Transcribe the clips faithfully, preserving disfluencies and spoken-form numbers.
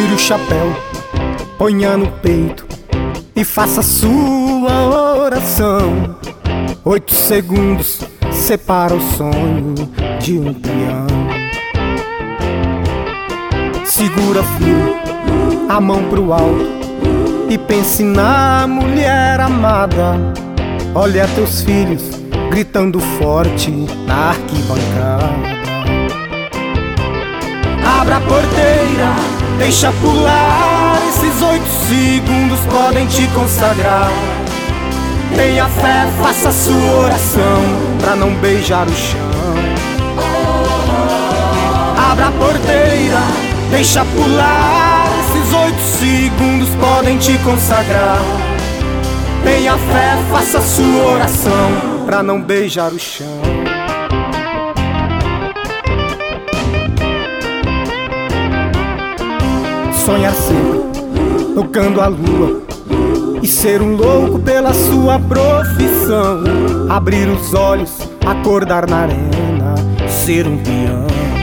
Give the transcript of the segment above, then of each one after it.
Tire o chapéu, ponha no peito e faça sua oração. Oito segundos separa o sonho de um peão. Segura frio, a mão pro alto e pense na mulher amada. Olha teus filhos gritando forte na arquibancada. Abra a porteira, deixa pular. Esses oito segundos podem te consagrar. Tenha fé, faça sua oração pra não beijar o chão. Abra a porteira, deixa pular. Esses oito segundos podem te consagrar. Tenha fé, faça sua oração pra não beijar o chão. Sonhar sempre tocando a lua e ser um louco pela sua profissão. Abrir os olhos, acordar na arena, ser um peão.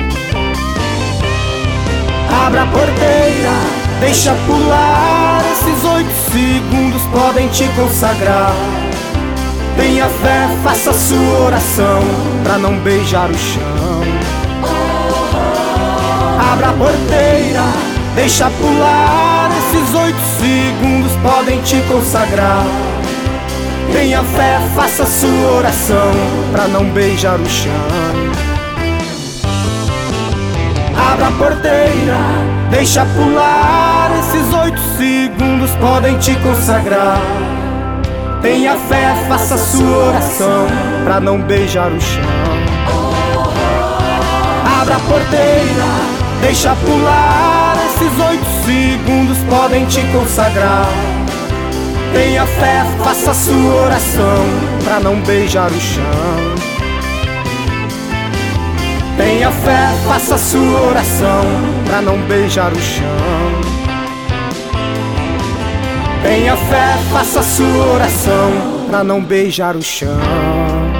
Abra a porteira, deixa pular. Esses oito segundos podem te consagrar. Tenha fé, faça sua oração pra não beijar o chão. Abra a porteira, deixa pular. Esses oito segundos podem te consagrar. Tenha fé, faça sua oração pra não beijar o chão. Abra a porteira, deixa pular. Esses oito segundos podem te consagrar. Tenha fé, faça sua oração pra não beijar o chão. Abra a porteira, deixa pular. Esses oito segundos podem te consagrar. Tenha fé, faça sua oração pra não beijar o chão. Tenha fé, faça sua oração pra não beijar o chão. Tenha fé, faça sua oração pra não beijar o chão.